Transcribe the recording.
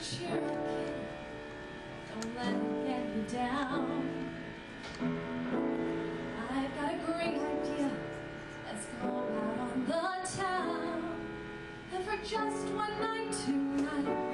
cheer up, kid. Don't let it get you down. I've got a great idea. Let's go out on the town. And for just one night tonight,